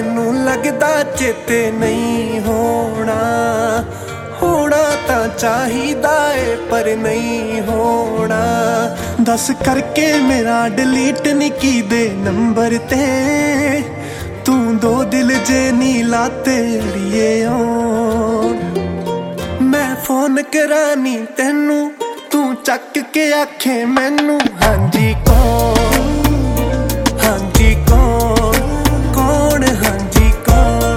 ਤੈਨੂੰ ਲੱਗਦਾ ਚੇਤੇ ਨਹੀਂ ਹੋਣਾ। ਹੋਣਾ ਤਾਂ ਚਾਹੀਦਾ ਏ ਪਰ ਨਹੀਂ ਹੋਣਾ। ਦੱਸ ਕਰਕੇ ਮੇਰਾ ਡਿਲੀਟ ਨਹੀਂ ਕੀਦੇ ਨੰਬਰ ਤੇ, ਤੂੰ ਦੋ ਦਿਲ ਜੇ ਨੀ ਲਾਤੇ ਅੜੀਏ ਓ। ਮੈਂ ਫੋਨ ਕਰਾਨੀ ਤੈਨੂੰ, ਤੂੰ ਚੱਕ ਕੇ ਆਖੇ ਮੈਨੂੰ ਹਾਂਜੀ ਕੌਣ, ਹਾਂਜੀ ਕੌਣ, ਕੌਣ ਹਾਂਜੀ ਕੌਣ।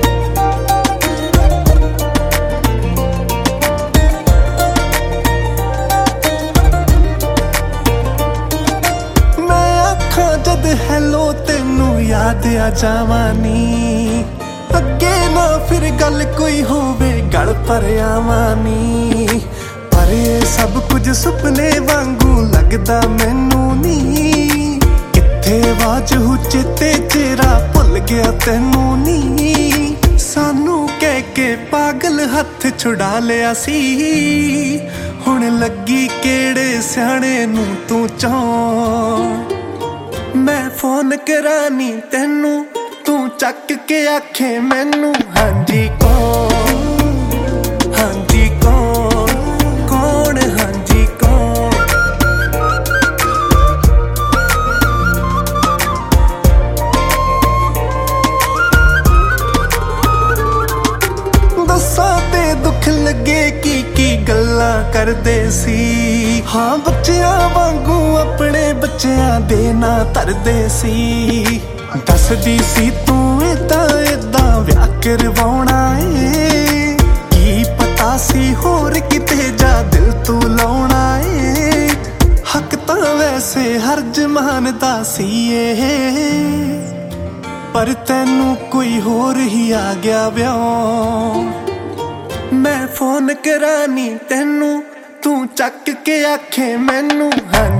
ਮੈਂ ਆਖਾਂ ਜਦ ਹੈਲੋ ਤੈਨੂੰ ਯਾਦ ਆ ਜਾਵਾਨੀ, ਅੱਗੇ ਨਾ ਫਿਰ ਗੱਲ ਕੋਈ ਹੋਵੇ ਗਲ ਪਰ ਆਵਾਨੀ। ਪਰ ਇਹ ਸਭ ਕੁਝ ਸੁਪਨੇ ਵਾਂਗੂ ਲੱਗਦਾ ਮੈਨੂੰ ਨੀ, ਕਿੱਥੇ ਵਾਜੂ ਚੇਤੇ ਤੇਰਾ ਭੁੱਲ ਗਿਆ ਤੈਨੂੰ ਨੀ। ਸਾਨੂੰ ਕਹਿ ਕੇ ਪਾਗਲ ਹੱਥ ਛੁਡਾ ਲਿਆ ਸੀ, ਹੁਣ ਲੱਗੀ ਕਿਹੜੇ ਸਿਆਣੇ ਨੂੰ ਤੂੰ ਚਾਹੁੰ। ਮੈਂ ਫੋਨ ਕਰਾਨੀ ਤੈਨੂੰ, ਤੂੰ ਚੱਕ ਕੇ ਆਖੇ ਮੈਨੂੰ ਹਾਂਜੀ ਕੌਣ, ਹਾਂਜੀ ਕੌਣ, ਕੌਣ ਹਾਂਜੀ ਕੌਣ। ਦੱਸਾਂ ਤੇ ਦੁੱਖ ਲੱਗੇ ਕੀ ਗੱਲਾਂ ਕਰਦੇ ਸੀ। ਹਾਂ ਬੱਚਿਆਂ ਵਾਂਗੂ ਆਪਣੇ ਬੱਚਿਆਂ ਦੇ ਨਾਂ ਧਰਦੇ ਸੀ। ਦੱਸਦੀ ਸੀ ਤੂੰ ਏਦਾਂ ਵਿਆਹ ਕਰਵਾਉਣਾ ਏ, ਕੀ ਪਤਾ ਸੀ ਹੋਰ ਕਿਤੇ ਜਾ ਦਿਲ ਤੂੰ ਲਾਉਣਾ ਏ। ਹੱਕ ਤਾਂ ਵੈਸੇ ਹਰ ਜਮਾਨ ਦਾ ਸੀ ਏ, ਪਰ ਤੈਨੂੰ ਕੋਈ ਹੋਰ ਹੀ ਆ ਗਿਆ ਵਿਆਹ। ਮੈਂ ਫੋਨ ਕਰਾਨੀ ਤੈਨੂੰ, ਤੂੰ ਚੱਕ ਕੇ ਆਖੇ ਮੈਨੂੰ ਹਾਂਜੀ